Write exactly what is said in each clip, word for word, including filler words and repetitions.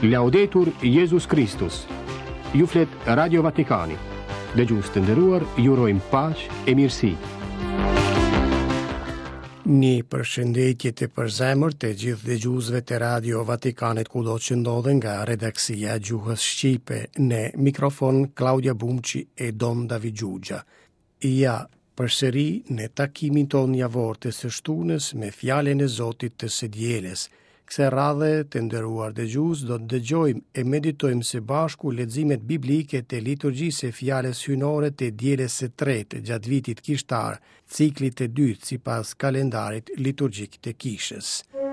Laudetur Jesus Christus. Ju flet Radio Vatikani. Dëgjues të nderuar, ju urojmë paqë e mirësi. Një përshëndetje të përzemër të gjithë dëgjuesve të Radio Vatikanit kudo që ndodhen nga redaksia Gjuhës Shqipe, në mikrofon Claudia Bumçi e Don David Gjugja. Ja, përsëri në takimin ton javor të së shtunës me fjalën e Zotit të së dielës. Kësaj radhe të nderuar dëgjues do të dëgjojmë e meditojmë së bashku leximet biblike të liturgjisë së fjalës hyjnore të dielës së tretë gjatë vitit kishtar, ciklit të dytë sipas kalendarit liturgjik të kishës.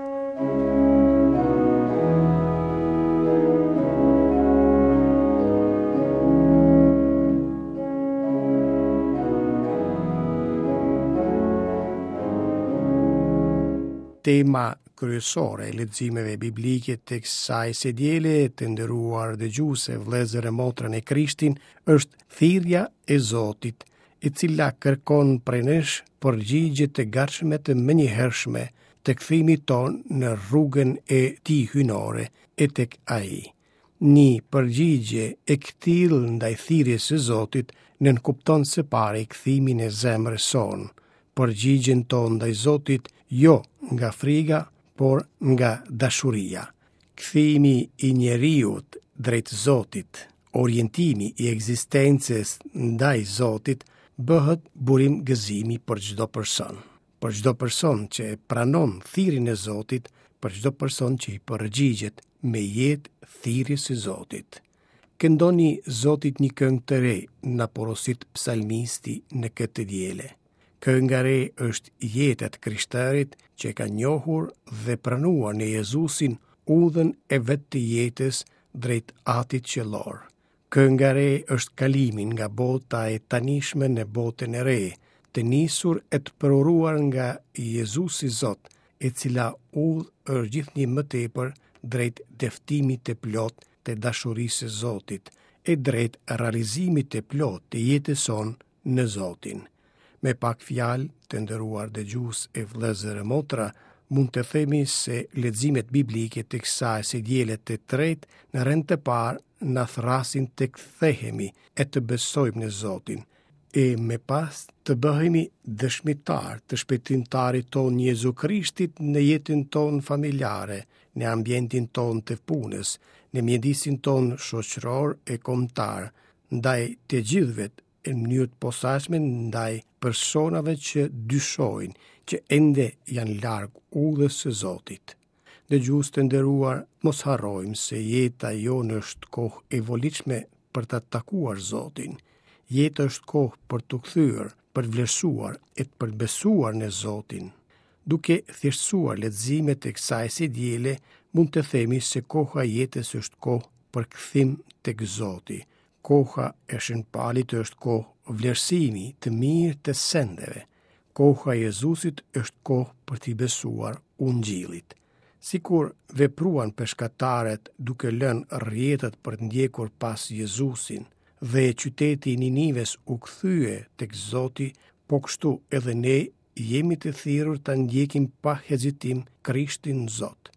Tema kryesore e leximeve biblike të kësaj së diele të nderuar dëgjuese, vëllezër e motra në Krishtin, është thirrja e Zotit, e cila kërkon prej nesh përgjigje të gatshme të menjëhershme të kthimit ton në rrugën e tij hyjnore e tek ai. Një përgjigje e këtill ndaj thirrjes së Zotit nënkupton së pari kthimin e zemrës sonë, përgjigjen tonë ndaj Zotit jo nga friga, por nga dashuria. Kthimi i njeriut drejt Zotit, orientimi i ekzistencës ndaj Zotit, bëhet burim gëzimi për çdo person. Për çdo person që pranon thirrjen e Zotit, për çdo person që i përgjigjet me jetë thirrjes së Zotit. Këndoni Zotit një këngë të re, na porosit psalmisti në këtë diele. Kënga re është jeta e krishterit që ka njohur dhe pranuar në Jezusin udhën e vet të jetës drejt atit qellor. Kënga re është kalimin nga bota e tanishme në botën e re, të nisur e të përuruar nga Jezusi Zot, e cila udhë është gjithnjë më tepër drejt deftimit të plot të dashurisë së Zotit e drejt realizimit të plot të jetës sonë në Zotin. Me pak fjalë të nderuar dëgjues e vëllezër e motra, mund të themi se leximet biblike të kësaj së diele të tretë në rend të parë na thrasin të kthehemi e të besojmë në Zotin, e me pas të bëhemi dëshmitar të shpëtimtarit ton Jezu Krishtit në jetën ton familjare, në ambientin ton të punës, në mjedisin ton shoqëror e kombëtar, ndaj të gjithëve në mënyrë të posaçme ndaj personave që dyshojnë, që ende janë larg udhës së Zotit. Dëgjues të nderuar, mos harrojmë se jeta jonë është kohë e volitshme për të takuar Zotin. Jeta është kohë për të kthyer, për të vlerësuar e të përbesuar në Zotin. Duke thjeshtësuar leximet e kësaj së diele, mund të themi se koha e jetës është kohë për kthim tek Zoti. Koha e shënpalit është kohë vlerësimi të mirë të sendeve. Koha e Jezusit është kohë për t'i besuar Ungjillit. Sikur vepruan peshkatarët duke lënë rrjetet për të ndjekur pas Jezusin, dhe qyteti i Ninives u kthye tek Zoti, po kështu edhe ne jemi të thirrur ta ndjekim pa hezitim Krishtin Zot.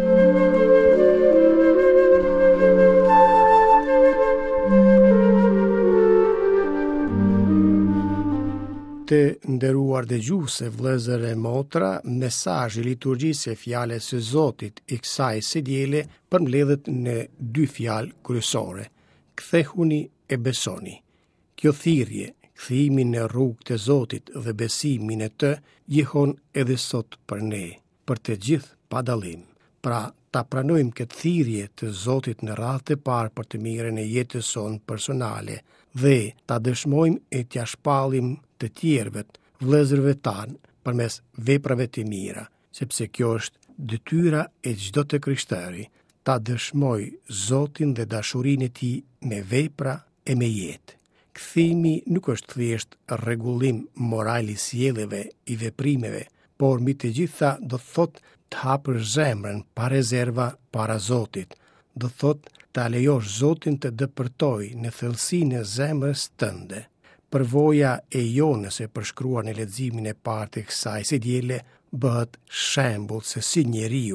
Të nderuar dëgjuese, vëllezër e motra, mesazhi i liturgjisë së fjalës së Zotit i kësaj së diele përmbledhet në dy fjalë kryesore: kthehuni e besoni. Kjo thirrje, kthimi në rrugë të Zotit dhe besimi në të, jehon edhe sot për ne, për të gjithë pa dallim. Pra, ta pranojmë këtë thirrje të Zotit në radhë të parë për të mirën e jetës sonë personale dhe ta dëshmojmë e t'ia shpallim të tjerëve, vëllezërve tanë, përmes veprave të mira, sepse kjo është detyra e çdo të krishteri, ta dëshmoj Zotin dhe dashurinë e tij me vepra e me jetë. Kthimi nuk është thjesht rregullim moral i sjelljeve, i veprimeve, por mbi të gjitha do thotë të hapësh zemrën pa rezerva para Zotit, do thotë ta lejosh Zotin të dëpërtojë në thellësinë e zemrës tënde. Përvoja e Jonës e përshkruar në leximin e parë të kësaj së diele bëhet shembull se si njeriu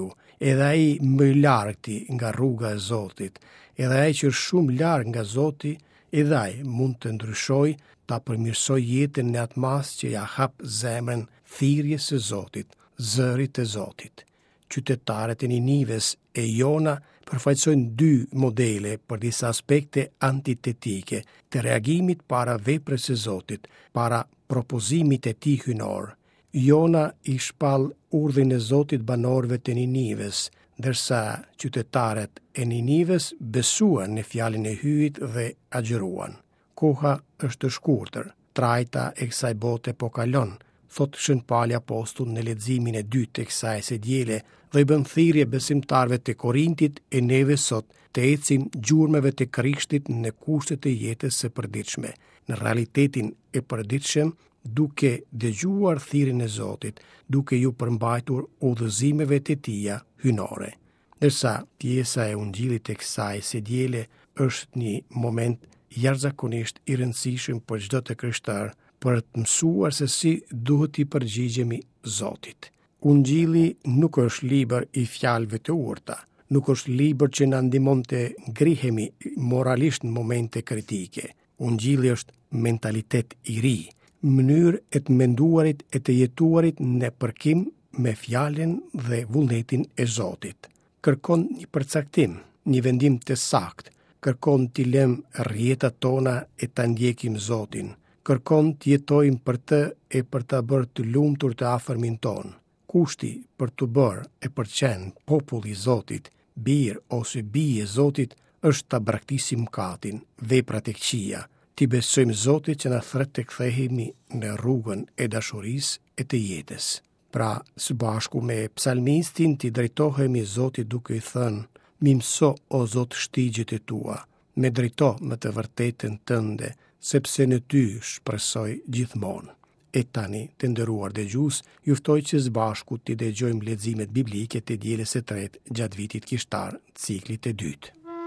edhe ai më i largti nga rruga e Zotit, edhe ai që është shumë larg nga Zoti, edhe ai mund të ndryshojë, ta përmirësoj jetën në atë mas që ja hap zemrën thirrjes së Zotit, zërit të Zotit. Qytetarët e Ninives e Jona përfaqësojnë dy modele për disa aspekte antitetike të reagimit para veprës së Zotit, para propozimit e tij hynor. Jona i shpall urdhrin e Zotit banorëve të Ninives, ndërsa qytetarët e Ninives besuan në fjalën e hyjit dhe agjëruan. Koha është e shkurtër, trajta e kësaj bote po kalon, thot Shën Pali Apostull në leximin e dytë të kësaj së diele, dhe i bën thirrje besimtarëve të Korintit e neve sot të ecim gjurmëve të Krishtit në kushtet e jetës së përditshme, në realitetin e përditshëm, duke dëgjuar thirrjen e Zotit, duke ju përmbajtur udhëzimeve të tija hynore. Ndërsa pjesa e ungjillit të kësaj së diele është një moment jashtëzakonisht i rëndësishëm për çdo të krishtar, për të mësuar se si duhet i përgjigjemi Zotit. Ungjilli nuk është libër i fjalëve të urta, nuk është libër që na ndihmon të ngrihemi moralisht në momente kritike. Ungjilli është mentalitet i ri, mënyrë e të menduarit e të jetuarit në përkim me fjalën dhe vullnetin e Zotit. Kërkon një përcaktim, një vendim të saktë, kërkon t'i lëmë rrjetat tona e ta ndjekim Zotin. Kërkon të jetojmë për të e për të bërë të lumtur të afërmin ton. Kushti për të bërë e për të qenë popull i Zotit, birë ose bije Zotit, është të braktisim mëkatin, veprat e këqija, t'i besojmë Zotit që na thret të kthehemi në rrugën e dashurisë e të jetës. Pra, së bashku me psalmistin t'i drejtohemi Zotit duke i thënë: "Mi mëso o Zot shtigjet e tua, me drejto me të vërtetën tënde, sepse në ty shpresoj gjithmonë." E tani, të nderuar dëgjues, ju ftoj që së bashku t'i dëgjojmë leximet biblike të dielës së tretë gjatë vitit kishtar, ciklit të dytë.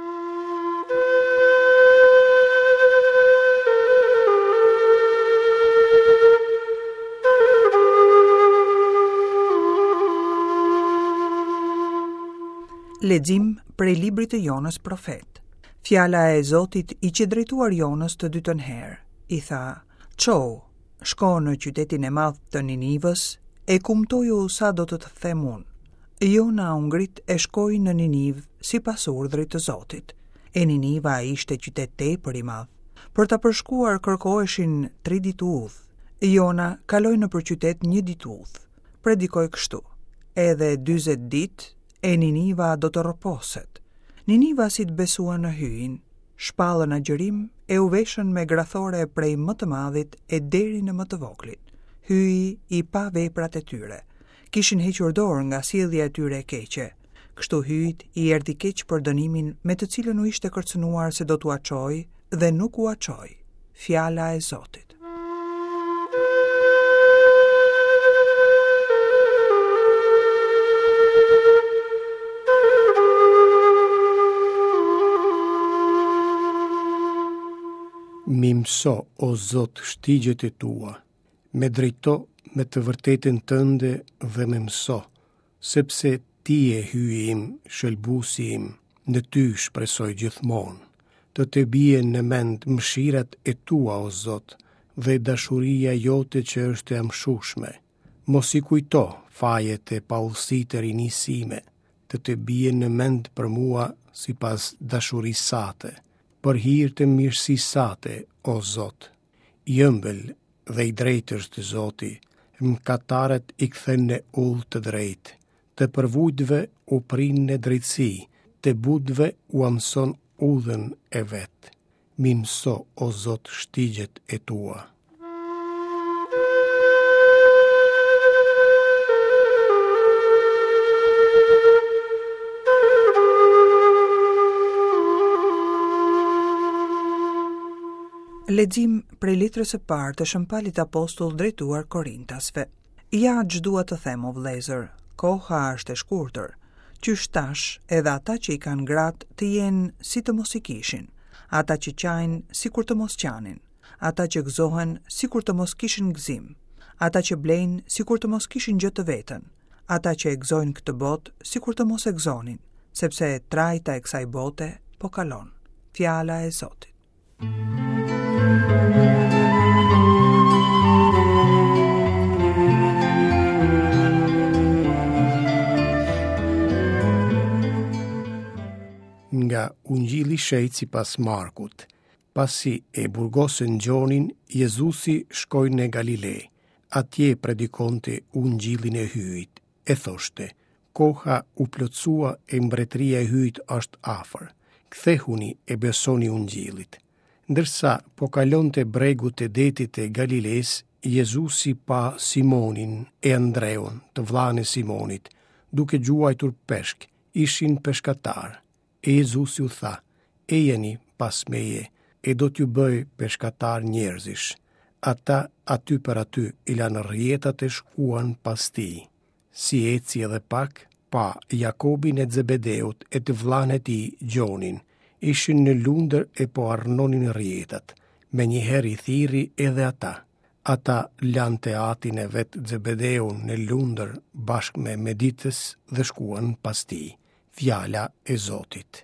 Lexim prej librit të Jonës profet. Fjala e Zotit i që drejtuar Jonës të dytën herë, i tha: "Ço, shko në qytetin e madh të Ninivës, e kumtoju sa do të të them unë." Jona u ngrit e shkoi në Niniv sipas urdhrit të Zotit. E Niniva ishte qytet tepër i madh. Për ta përshkuar kërkoheshin tri ditë udhë. Jona kaloi nëpër qytet një ditë udhë. Predikoi kështu: "Edhe dyzet ditë e Niniva do të rroposet." Ninivasit besuan në hyjin, shpallën agjërim e u veshën me grathore prej më të madhit e deri në më të voglit. Hyi i pa veprat e tyre. Kishin hequr dorë nga sjellja e tyre e keqe. Kështu hyjt i erdhi keq për dënimin me të cilën u ishte kërcënuar se do t'u aqoj dhe nuk u aqoj. Fjala e Zotit. Mi mëso, o Zot, shtigjet e tua, me drejto me të vërtetën tënde dhe me mëso, sepse ti e hyji im, shëlbusi im, në ty shpresoj gjithmonë. Të të bie në mend mëshirat e tua, o Zot, dhe dashuria jote që është e amshushme. Mos i kujto fajet e paullësitë e rinisime, të të bie në mend për mua sipas dashurisë sate, për hir të mirësisë sate, o Zot. I ëmbël dhe i drejtë është Zoti, mëkatarët i kthen në udhë të drejtë, të përvujtve u prinë në drejtësi, të budve u amson udhën e vetë. Mi mëso, o Zot, shtigjet e tua. Lexim prej letrës së parë të Shën Palit Apostull drejtuar Korintasve. Ja ç'dua të them, o vëllezër, koha është e shkurtër. Qysh tash edhe ata që i kanë gratë të jenë si të mos i kishin, ata që qajnë si kur të mos qanin, ata që gëzohen si kur të mos kishin gëzim, ata që blejnë si kur të mos kishin gjë të vetën, ata që e gëzojnë këtë botë, sikur të mos e gëzonin, sepse trajta e kësaj bote po kalon. Fjala e Zotit. Nga Ungjilli Shejt sipas Markut. Pasi e burgosën Gjonin, Jezusi shkoi në Galile. Atje predikonte ungjillin e hyjit. E thoshte: koha u plotsua e mbretëria e hyjit është afër. Kthehuni e besoni ungjillit. Ndërsa po kalonte bregut të detit të Galiles, Jezusi pa Simonin e Andreun, të vllain e Simonit, duke gjuajtur peshk. Ishin peshkatar. E Jezusi u tha: ejeni pas meje, e do t'ju bëj peshkatar njerëzish. Ata aty për aty i lanë rrjetat e shkuan pas tij. Si eci edhe pak, pa Jakobin e Zebedeut e të vllain e tij Gjonin. Ishin në lundër e po arnonin rrjetat. Menjëherë i thirri edhe ata. Ata lanë te atin e vet Zebedeun në lundër bashkë me meditës dhe shkuan pas tij. Fjala e Zotit.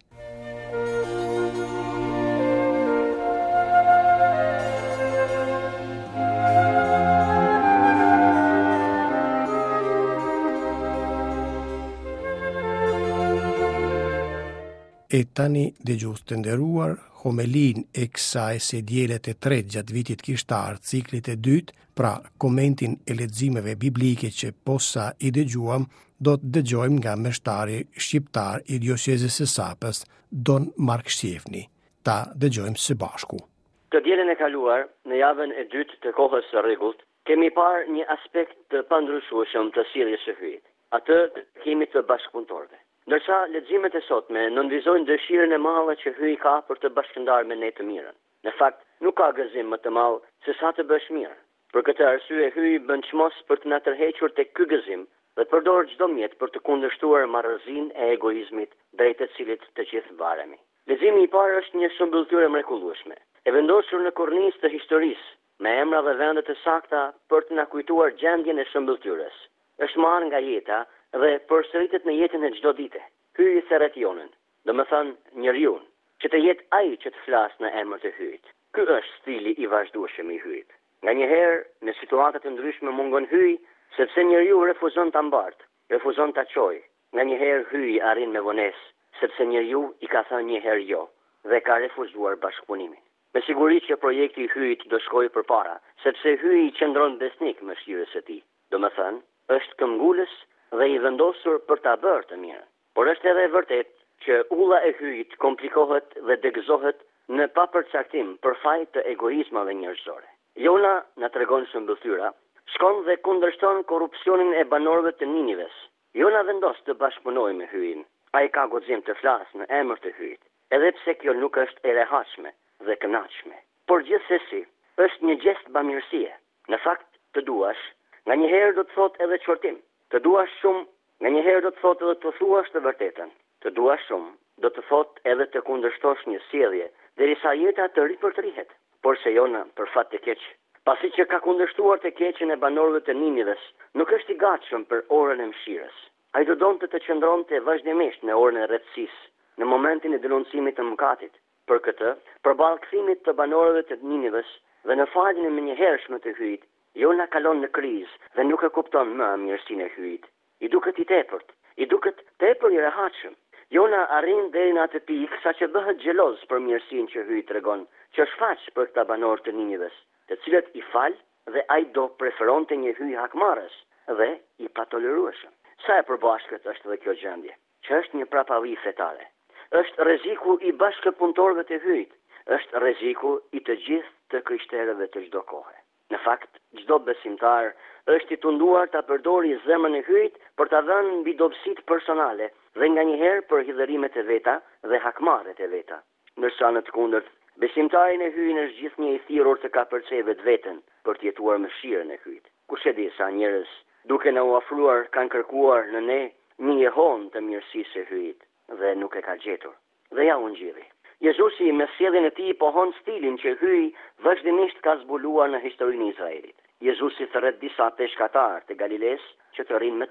E tani dëgjues të nderuar, homelin e kësaj së diele të tretë gjatë vitit kishtar, ciklit të dytë, pra komentin e leximeve biblike që posa i dëgjuam, do të dëgjojmë nga meshtari shqiptar i diocezës së Sapës, Don Mark Shqefni. Ta dëgjojmë së bashku. Të dielën e kaluar, në javën e dytë të kohës së rregullt, kemi parë një aspekt të pandryshueshëm të sjelljes së hyjit, atë të kemit të bashkëpunëtorëve. Ndërsa leximet e sotme nënvizojnë dëshirën e madhe që hyji ka për të bashkëndarë me ne të mirën. Në fakt, nuk ka gëzim më të madh se sa të bësh mirë. Për këtë arsye hyji bën çmos për të na tërhequr tek ky gëzim dhe përdor çdo mjet për të kundërshtuar marrëzinë e egoizmit drejt të cilit të gjithë varemi. Leximi i parë është një shëmbulltyre mrekullueshme, e vendosur në kornizë të historisë, me emra dhe vende të sakta për të na kujtuar gjendjen e shëmbulltyrës. Është marrë nga jeta dhe përsëritet në jetën e çdo dite. Hyji theret jonën, domethënë njeriu, që të jetë ai që të flasë në emër të hyjit. Ky është stili i vazhdueshëm i hyjit. Nganjëherë, në situata të ndryshme mungon hyji, sepse njeriu refuzon ta mbartë, refuzon ta çojë. Nganjëherë hyji arrin me vonesë, sepse njeriu i ka thënë një herë jo dhe ka refuzuar bashkëpunimin. Me siguri që projekti i hyjit do shkojë përpara, sepse hyji qëndron besnik mëshirës së tij. Domethënë, është këmbgulës dhe i vendosur për ta bërë të mirën. Por është edhe e vërtet që ulla e hyjit komplikohet dhe degëzohet në papërcaktim për faj të egoizmave njerëzore. Jona na tregon shëmbëltyra, shkon dhe kundërshton korrupsionin e banorëve të Ninives. Jona vendos të bashkëpunojë me hyjin. Ai ka guxim të flasë në emër të hyjit, edhe pse kjo nuk është e rehatshme dhe kënaqshme. Por gjithsesi, është një gest bamirësie. Në fakt, të duash, nganjëherë do të thotë edhe çortim. Të duash shumë, nganjëherë do të thotë edhe të thuash të vërtetën. Të duash shumë, do të thotë edhe të kundërshtosh një sjellje, derisa jeta të ripërtrihet. Por se Jona, për fat të keq, pasi që ka kundërshtuar të keqen e banorëve të Ninives, nuk është i gatshëm për orën e mëshirës. Ai do donte të qëndronte vazhdimisht në orën e rretësisë, në momentin e denoncimit të mëkatit. Për këtë, përballë kthimit të banorëve të Ninives dhe në faljen e menjëhershme të hyjit, Jona kalon në krizë dhe nuk e kupton më mirësinë e hyjit. I duket i tepërt, i duket tepër i rehatshëm. Jona arrin deri në atë pikë saqë bëhet xheloz për mirësinë që hyji tregon, që shfaq për këta banorë të Ninives, të cilët i fal dhe ai do preferonte një hyj hakmarrës dhe i patolerueshëm. Sa e përbashkët është dhe kjo gjendje, që është një prapavi fetare. Është rreziku i bashkëpunëtorëve të hyjit, është rreziku i të gjithë të krishterëve të çdo kohe. Në fakt, çdo besimtar është i tunduar ta përdori zemrën e hyjit për ta dhënë mbi dobësitë personale dhe nganjëherë për hidhërimet e veta dhe hakmarrjet e veta. Ndërsa në të kundërt, besimtari në hyjin është gjithnjë i thirrur të kapërcejë vetveten për të jetuar mëshirën e hyjit. Kush e di sa njerëz, duke na u ofruar, kanë kërkuar në ne një jehon të mirësisë së hyjit dhe nuk e ka gjetur. Dhe ja u ngjilli. Jezusi me sjelljen e tij pohon stilin që hyji vazhdimisht ka zbuluar në historinë e Izraelit. Jezusi thret disa peshkatar të Galiles që të rrinë me të.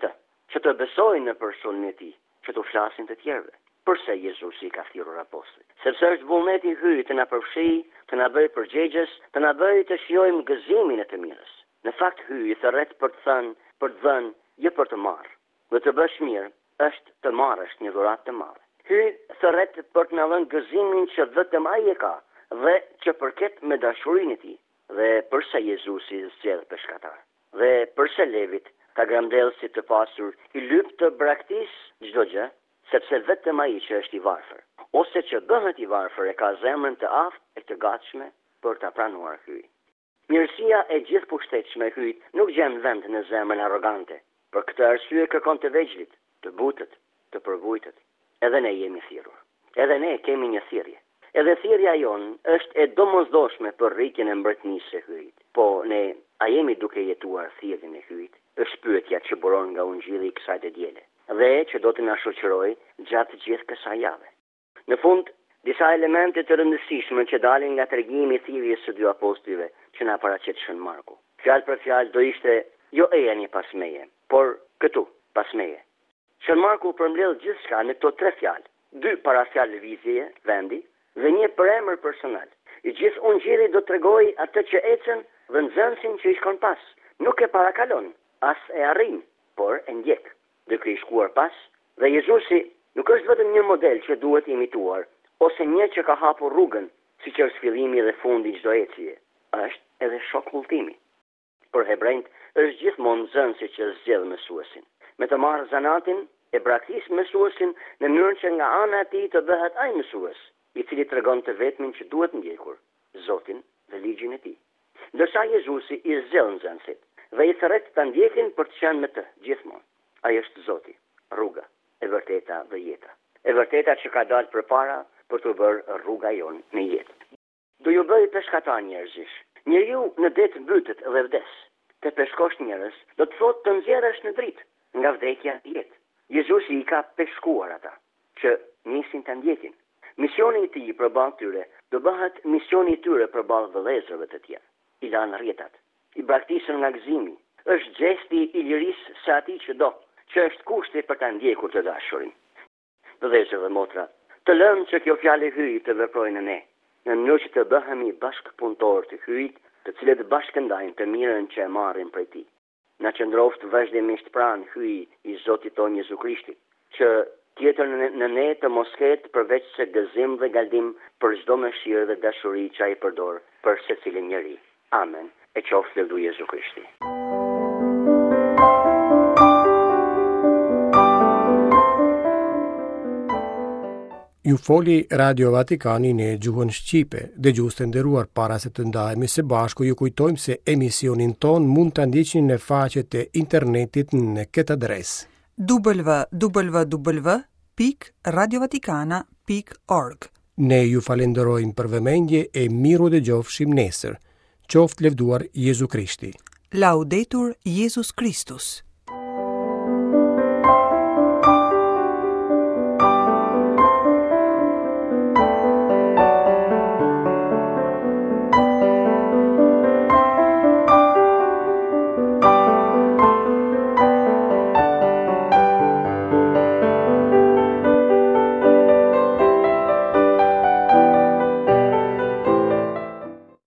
që të besojnë në personin e tij, që të flasin të tjerëve. Përse Jezusi ka thirrur apostujt? Sepse është vullneti i hyjë të na përfshijë, të na bëjë përgjegjës, të na bëjë të shijojmë gëzimin e të mirës. Në fakt hyjë thërret për të thënë, për të dhënë, jo për të marrë. Dhe të bësh mirë është të marrësh një dhuratë të madhe. Hyjë thërret për të na dhënë gëzimin që vetëm ai e ka dhe që përket me dashurinë e tij. Dhe përse Jezusi zgjedh peshkatar? Dhe përse Levit, ka gramdellësit të pasur, i lyp të braktis çdo gjë? Sepse vetëm ai që është i varfër, ose që bëhet i varfër e ka zemrën të aftë e të gatshme për ta pranuar hyjë. Mirësia e gjithë pushtetshme e hyjit nuk gjen vend në zemrën arrogante. Për këtë arsye kërkon të vegjëlit, të butët, të përvujtët. Edhe ne jemi thirrur. Edhe ne kemi një thirrje. Edhe thirrja jon është e domosdoshme për rritjen e mbretërisë së hyjit. Po ne a jemi duke jetuar thirrjen e hyjit? Është pyetja që buron nga Ungjilli i kësaj diele dhe që do të na shoqërojë gjatë gjithë kësaj jave. Në fund, disa elemente të rëndësishme që dalin nga tregimi i thirrjes së dy apostujve që na paraqet Shën Marku. Fjalë për fjalë do ishte jo ejani pas meje, por këtu pas meje. Shën Marku përmbledh gjithçka në këto tre fjalë, dy para fjalë lëvizjeje, vendi, dhe një për emër personal. I gjithë Ungjilli do tregojë atë që ecën dhe nxënësin që i shkon pas. Nuk e parakalon, as e arrin, por e ndjek. Duke i shkuar pas, dhe Jezusi nuk është vetëm një model që duhet imituar, ose një që ka hapur rrugën, siç është fillimi dhe fundi çdo ecje. Është edhe shok udhëtimi. Për hebrejt është gjithmonë nxënësi që zgjedh mësuesin. Me të marrë zanatin e braktis mësuesin në mënyrën që nga ana e tij të bëhet ai mësues, i cili tregon të vetmin që duhet ndjekur, Zotin dhe ligjin e tij. Ndërsa Jezusi i zgjedh nxënësit dhe i thret ta ndjekin për të qenë me të gjithmonë. Ai është Zoti, rruga, e vërteta dhe jeta. E vërteta që ka dalë përpara për të bërë rruga jon në jetë. Do ju bëj peshkatar njerëzish. Njeriu në det mbytet dhe vdes. Të peshkosh njerëz do të thotë të nxjerrësh në dritë, nga vdekja jetë. Jezusi i ka peshkuar ata që nisin të ndjekin. Misioni i tij përballë tyre do bëhet misioni i tyre përballë vëllezërve të tjerë. I lanë rrjetat, i braktisën nga gëzimi. Është gjesti i lirisë së atij që do, që është kushti për ta ndjekur të dashurin. Vëllezër dhe motra, të lëmë që kjo fjalë e hyjit të veprojë në ne, në mënyrë që të bëhemi bashkëpunëtor të hyjit, të cilët bashkëndajnë të mirën që e marrin prej tij. Na qëndroft vazhdimisht pranë hyji i Zotit tonë Jezu Krishti, që tjetër në ne të mos ketë përveç se gëzim dhe galdim për çdo mëshirë dhe dashuri që ai përdor për secilin njeri. Amen. E qoftë lëvdu Jezu Krishti. Ju foli Radio Vatikani në gjuhën shqipe. Dëgjues të nderuar, para se të ndahemi së bashku, ju kujtojmë se emisionin ton mund ta ndiqni në faqet e internetit në këtë adresë: w w w pikë radio vatikana pikë org. Ne ju falenderojmë për vëmendje e miru dëgjofshim nesër. Qoftë lëvduar Jezu Krishti. Laudetur Jesus Christus.